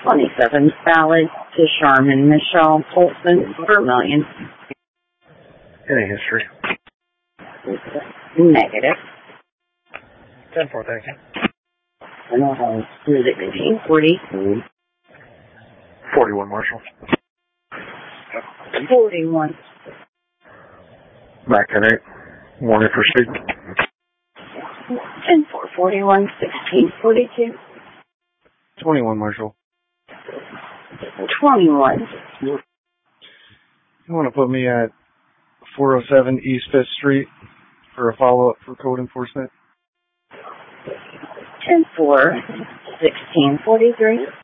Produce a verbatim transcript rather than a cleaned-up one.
twenty-seven valid to Charmin Michelle Polson, Vermillion. Any history? Negative. ten four, thank you. sixteen forty-three. forty-one, Marshall. forty-one. Back ten eight. Morning for speed. ten four forty-one, sixteen forty-two. twenty-one, Marshall. twenty-one. You want to put me at four oh seven East fifth Street for a follow-up for code enforcement? ten four, sixteen forty-three.